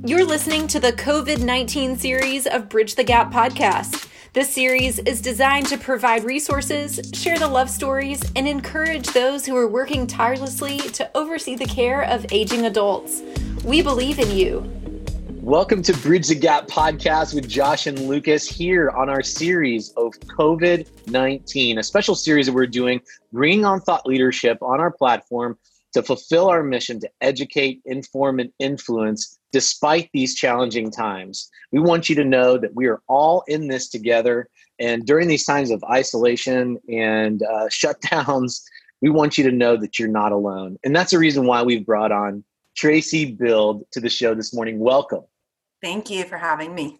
You're listening to the COVID-19 series of Bridge the Gap podcast. This series is designed to provide resources, share the love stories, and encourage those who are working tirelessly to oversee the care of aging adults. We believe in you. Welcome to Bridge the Gap podcast with Josh and Lucas here on our series of COVID-19, a special series that we're doing, bringing on thought leadership on our platform to fulfill our mission to educate, inform, and influence despite these challenging times. We want you to know that we are all in this together. And during these times of isolation and shutdowns, we want you to know that you're not alone. And that's the reason why we've brought on Tracy Bild to the show this morning. Welcome. Thank you for having me.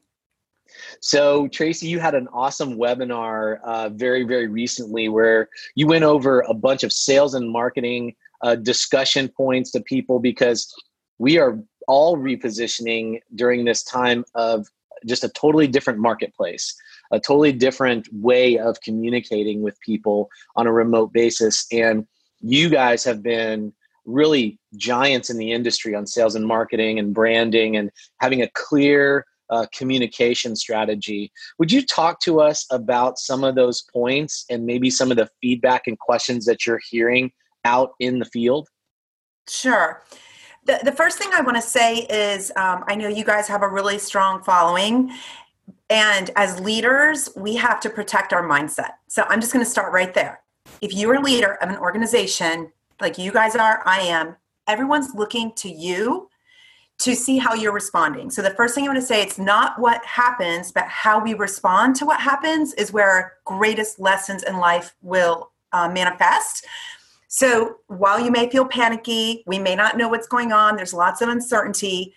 So Tracy, you had an awesome webinar very, very recently where you went over a bunch of sales and marketing discussion points to people, because we are all repositioning during this time of just a totally different marketplace, a totally different way of communicating with people on a remote basis. And you guys have been really giants in the industry on sales and marketing and branding and having a clear communication strategy. Would you talk to us about some of those points and maybe some of the feedback and questions that you're hearing out in the field? Sure. The first thing I want to say is I know you guys have a really strong following. And as leaders, we have to protect our mindset. So I'm just going to start right there. If you're a leader of an organization like you guys are, I am, everyone's looking to you to see how you're responding. So the first thing I want to say, it's not what happens, but how we respond to what happens is where our greatest lessons in life will manifest. So while you may feel panicky, we may not know what's going on, there's lots of uncertainty,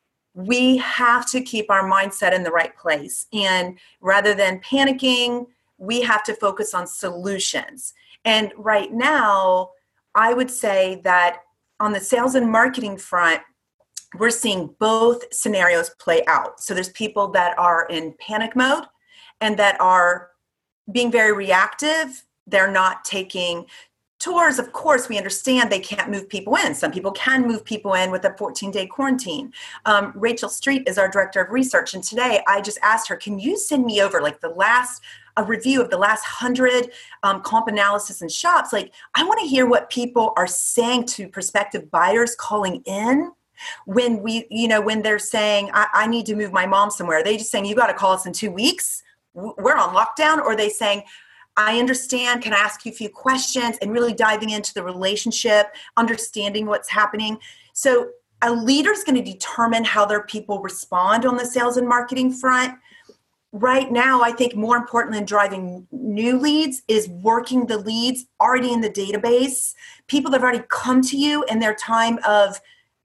we have to keep our mindset in the right place. And rather than panicking, we have to focus on solutions. And right now, I would say that on the sales and marketing front, we're seeing both scenarios play out. So there's people that are in panic mode and that are being very reactive. They're not taking tours. Of course, we understand they can't move people in. Some people can move people in with a 14-day quarantine. Rachel Street is our director of research. And today I just asked her, can you send me over like a review of the last 100 comp analysis and shops? Like, I want to hear what people are saying to prospective buyers calling in when when they're saying, I need to move my mom somewhere. Are they just saying, you got to call us in 2 weeks? We're on lockdown. Or are they saying, I understand, can I ask you a few questions, and really diving into the relationship, understanding what's happening. So a leader's going to determine how their people respond on the sales and marketing front. Right now, I think more important than driving new leads is working the leads already in the database. People that have already come to you in their time of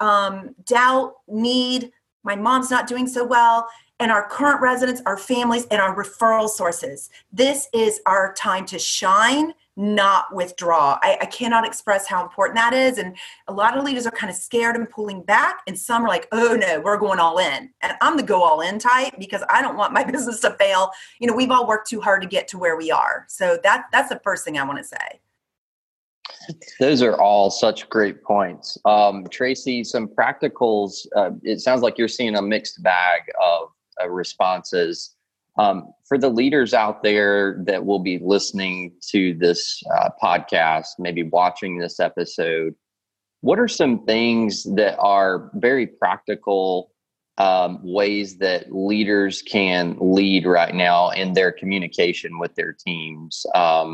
doubt, need, my mom's not doing so well, and our current residents, our families, and our referral sources. This is our time to shine, not withdraw. I cannot express how important that is. And a lot of leaders are kind of scared and pulling back. And some are like, oh no, we're going all in. And I'm the go all in type because I don't want my business to fail. We've all worked too hard to get to where we are. So that's the first thing I want to say. Those are all such great points. Tracy, some practicals. It sounds like you're seeing a mixed bag of responses. For the leaders out there that will be listening to this podcast, maybe watching this episode, what are some things that are very practical ways that leaders can lead right now in their communication with their teams,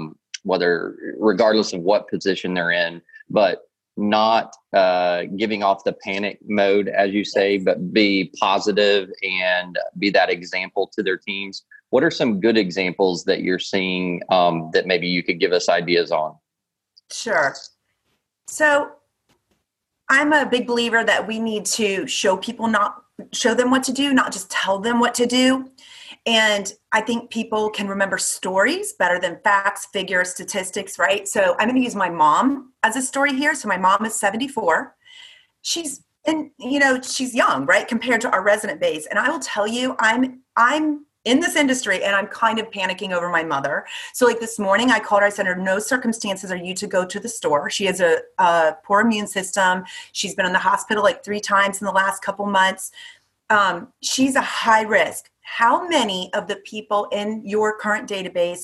regardless of what position they're in, but not giving off the panic mode, as you say, but be positive and be that example to their teams? What are some good examples that you're seeing that maybe you could give us ideas on? Sure. So I'm a big believer that we need to show them what to do, not just tell them what to do. And I think people can remember stories better than facts, figures, statistics, right? So I'm going to use my mom as a story here. So my mom is 74. She's young, right? Compared to our resident base. And I will tell you, I'm in this industry and I'm kind of panicking over my mother. So like this morning I called her, I said, under no circumstances are you to go to the store. She has a poor immune system. She's been in the hospital like 3 times in the last couple months. she's a high risk. How many of the people in your current database,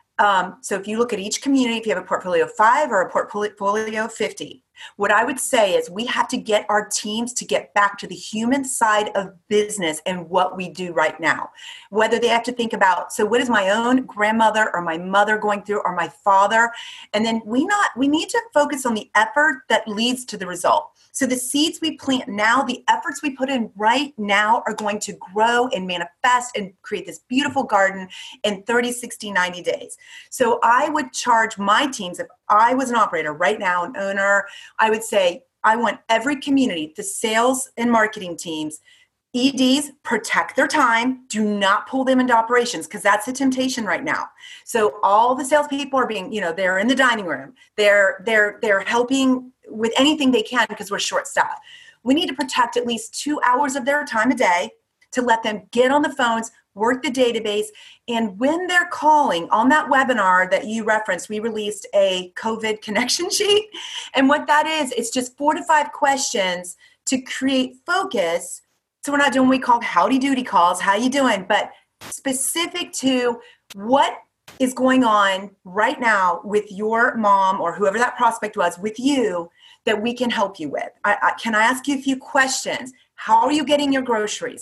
so if you look at each community, if you have a portfolio of 5 or a portfolio of 50, what I would say is we have to get our teams to get back to the human side of business and what we do right now. Whether they have to think about, so what is my own grandmother or my mother going through, or my father? And then we need to focus on the effort that leads to the result. So the seeds we plant now, the efforts we put in right now are going to grow and manifest and create this beautiful garden in 30, 60, 90 days. So I would charge my teams, if I was an operator right now, an owner, I would say, I want every community, the sales and marketing teams, EDs, protect their time. Do not pull them into operations, because that's a temptation right now. So all the salespeople are being, they're in the dining room. They're helping with anything they can because we're short staffed. We need to protect at least 2 hours of their time a day to let them get on the phones, work the database. And when they're calling on that webinar that you referenced, we released a COVID connection sheet. And what that is, it's just 4 to 5 questions to create focus. So we're not doing what we call howdy doody calls, how you doing, but specific to what is going on right now with your mom or whoever that prospect was with you that we can help you with. Can I ask you a few questions? How are you getting your groceries?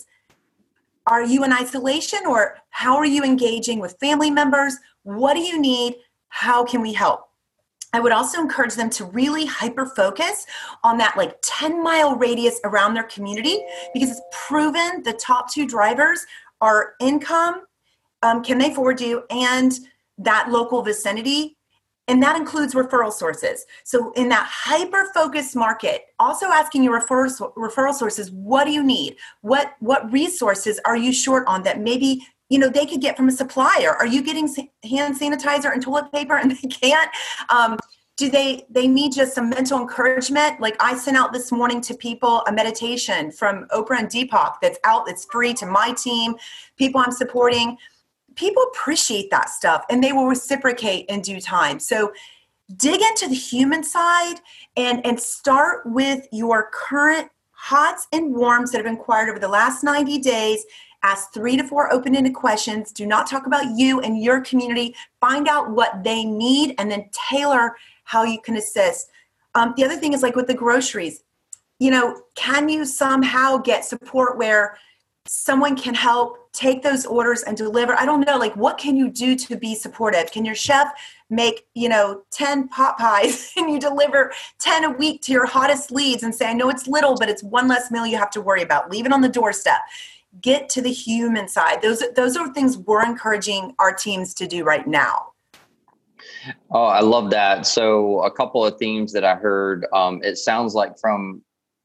Are you in isolation, or how are you engaging with family members? What do you need? How can we help? I would also encourage them to really hyper-focus on that 10-mile radius around their community, because it's proven the top 2 drivers are income, can they forward you, and that local vicinity. And that includes referral sources. So in that hyper-focused market, also asking your referral sources, what do you need? What resources are you short on that maybe they could get from a supplier? Are you getting hand sanitizer and toilet paper and they can't? Do they need just some mental encouragement? Like I sent out this morning to people a meditation from Oprah and Deepak that's out, it's free to my team, people I'm supporting. People appreciate that stuff and they will reciprocate in due time. So dig into the human side and start with your current hots and warms that have inquired over the last 90 days. Ask 3 to 4 open-ended questions. Do not talk about you and your community. Find out what they need and then tailor how you can assist. The other thing is with the groceries, can you somehow get support where someone can help take those orders and deliver? I don't know, what can you do to be supportive? Can your chef make, 10 pot pies and you deliver 10 a week to your hottest leads and say, I know it's little, but it's one less meal you have to worry about. Leave it on the doorstep. Get to the human side. Those are things we're encouraging our teams to do right now. Oh, I love that. So a couple of themes that I heard, it sounds like from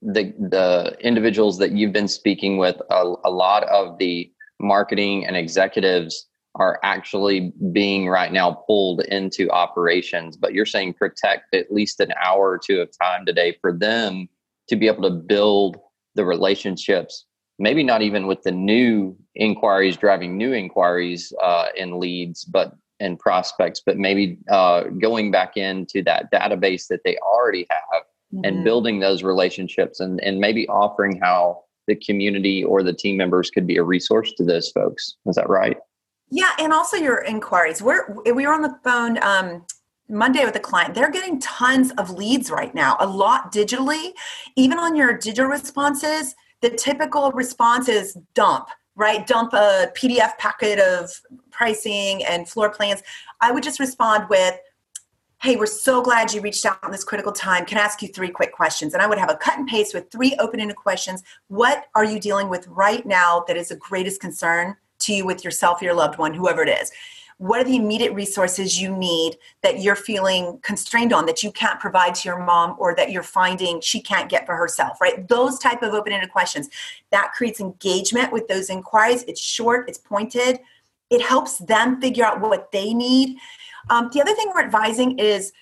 the individuals that you've been speaking with, a lot of the marketing and executives are actually being right now pulled into operations, but you're saying protect at least an hour or 2 of time today for them to be able to build the relationships, maybe not even with the new inquiries, driving new inquiries and leads, and prospects, but maybe going back into that database that they already have and building those relationships and maybe offering how the community or the team members could be a resource to those folks. Is that right? Yeah. And also your inquiries. We were on the phone Monday with a client. They're getting tons of leads right now, a lot digitally. Even on your digital responses, the typical response is dump, right? Dump a PDF packet of pricing and floor plans. I would just respond with, hey, we're so glad you reached out in this critical time. Can I ask you 3 quick questions? And I would have a cut and paste with 3 open-ended questions. What are you dealing with right now that is the greatest concern to you with yourself, your loved one, whoever it is? What are the immediate resources you need that you're feeling constrained on that you can't provide to your mom or that you're finding she can't get for herself, right? Those type of open-ended questions. That creates engagement with those inquiries. It's short, it's pointed. It helps them figure out what they need. The other thing we're advising is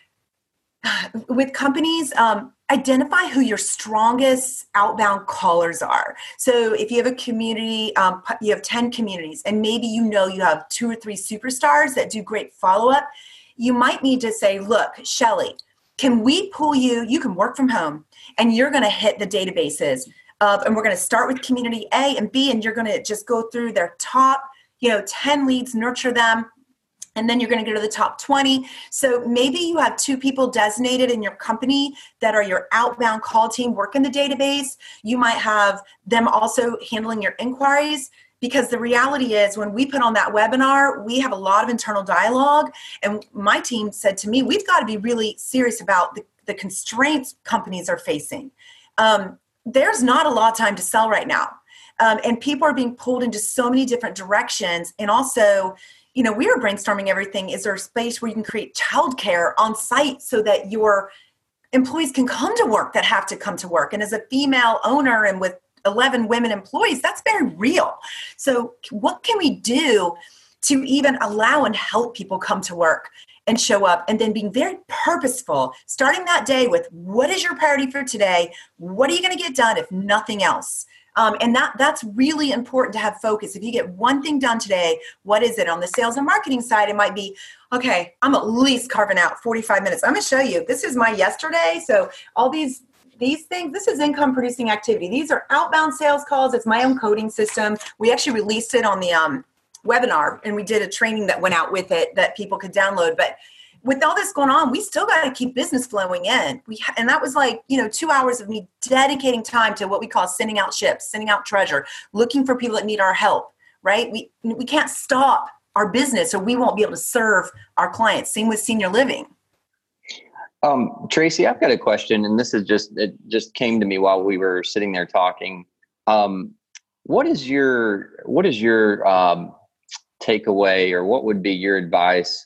with companies, identify who your strongest outbound callers are. So if you have a community, you have 10 communities, and maybe you have 2 or 3 superstars that do great follow-up, you might need to say, look, Shelly, can we pull you? You can work from home, and you're going to hit the databases and we're going to start with community A and B, and you're going to just go through their top, 10 leads, nurture them. And then you're going to go to the top 20. So maybe you have 2 people designated in your company that are your outbound call team, work in the database. You might have them also handling your inquiries, because the reality is when we put on that webinar, we have a lot of internal dialogue. And my team said to me, we've got to be really serious about the constraints companies are facing. There's not a lot of time to sell right now. And people are being pulled into so many different directions. And also, we were brainstorming everything. Is there a space where you can create childcare on site so that your employees can come to work that have to come to work? And as a female owner and with 11 women employees, that's very real. So what can we do to even allow and help people come to work and show up, and then being very purposeful, starting that day with what is your priority for today? What are you going to get done if nothing else? And that's really important to have focus. If you get one thing done today, what is it? On the sales and marketing side, it might be, okay, I'm at least carving out 45 minutes. I'm going to show you. This is my yesterday. So all these things, this is income producing activity. These are outbound sales calls. It's my own coding system. We actually released it on the webinar, and we did a training that went out with it that people could download. But with all this going on, we still got to keep business flowing in. And that was like, 2 hours of me dedicating time to what we call sending out ships, sending out treasure, looking for people that need our help, right? We can't stop our business, or we won't be able to serve our clients. Same with senior living. Tracy, I've got a question, and it just came to me while we were sitting there talking. What is your takeaway, or what would be your advice?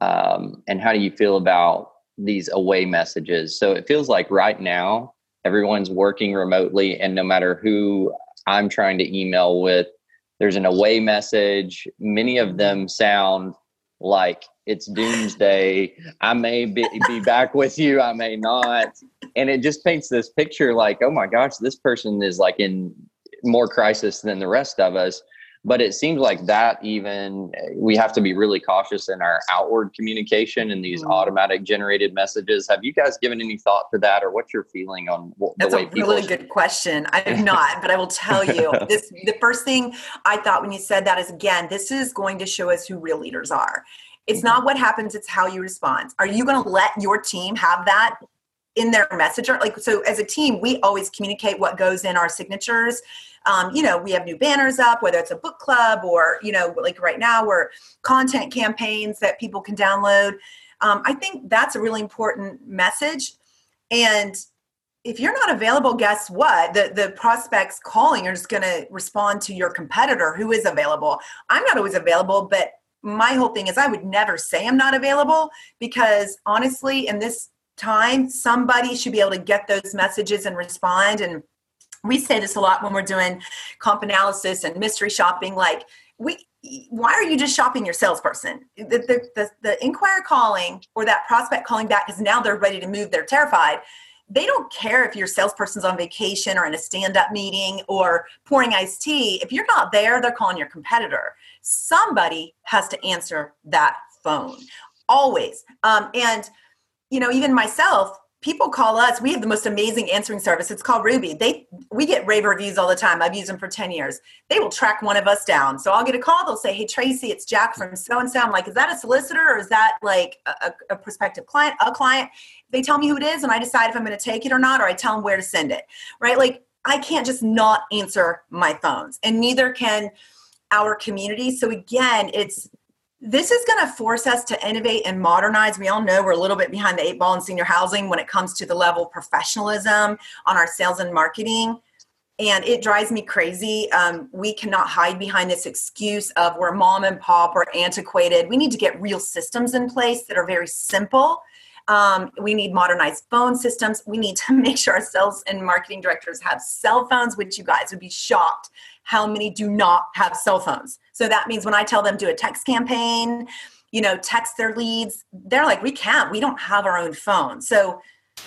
And how do you feel about these away messages? So it feels like right now, everyone's working remotely, and no matter who I'm trying to email with, there's an away message. Many of them sound like it's doomsday. I may be back with you, I may not. And it just paints this picture like, oh my gosh, this person is like in more crisis than the rest of us. But it seems like that even we have to be really cautious in our outward communication and these automatic generated messages. Have you guys given any thought to that, or what's your feeling on the way people? That's a really good question. I have not, but I will tell you the first thing I thought when you said that is, again, this is going to show us who real leaders are. It's not what happens, it's how you respond. Are you going to let your team have that in their messenger? So as a team, we always communicate what goes in our signatures. We have new banners up, whether it's a book club or, like right now we're content campaigns that people can download. I think that's a really important message. And if you're not available, guess what? The prospects calling are just going to respond to your competitor who is available. I'm not always available, but my whole thing is I would never say I'm not available, because honestly, in this time, somebody should be able to get those messages and respond. And we say this a lot when we're doing comp analysis and mystery shopping. Like, why are you just shopping your salesperson? The inquirer calling or that prospect calling back because now they're ready to move. They're terrified. They don't care if your salesperson's on vacation or in a stand-up meeting or pouring iced tea. If you're not there, they're calling your competitor. Somebody has to answer that phone, always. And even myself, people call us. We have the most amazing answering service. It's called Ruby. We get rave reviews all the time. I've used them for 10 years. They will track one of us down. So I'll get a call. They'll say, hey, Tracy, it's Jack from so-and-so. I'm like, is that a solicitor or is that like a prospective client, a client? They tell me who it is and I decide if I'm going to take it or not, or I tell them where to send it, right? Like, I can't just not answer my phones, and neither can our community. So again, this is going to force us to innovate and modernize. We all know we're a little bit behind the 8 ball in senior housing when it comes to the level of professionalism on our sales and marketing. And it drives me crazy. We cannot hide behind this excuse of we're mom and pop or antiquated. We need to get real systems in place that are very simple. We need modernized phone systems. We need to make sure our sales and marketing directors have cell phones, which you guys would be shocked how many do not have cell phones. So that means when I tell them do a text campaign, text their leads, they're like, we don't have our own phone. So,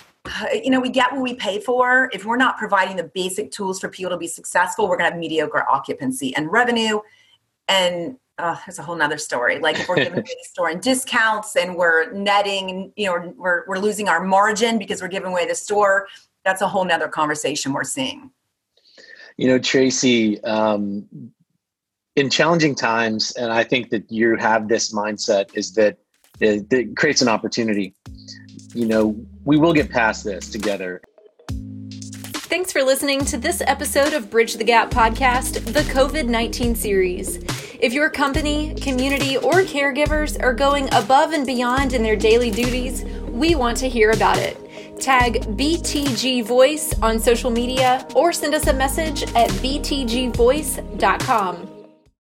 we get what we pay for. If we're not providing the basic tools for people to be successful, we're going to have mediocre occupancy and revenue. And there's a whole nother story. Like if we're giving away the store in discounts and we're netting, we're losing our margin because we're giving away the store. That's a whole nother conversation we're seeing. Tracy, in challenging times, and I think that you have this mindset, is that it creates an opportunity. We will get past this together. Thanks for listening to this episode of Bridge the Gap podcast, the COVID-19 series. If your company, community, or caregivers are going above and beyond in their daily duties, we want to hear about it. Tag BTG Voice on social media or send us a message at btgvoice.com.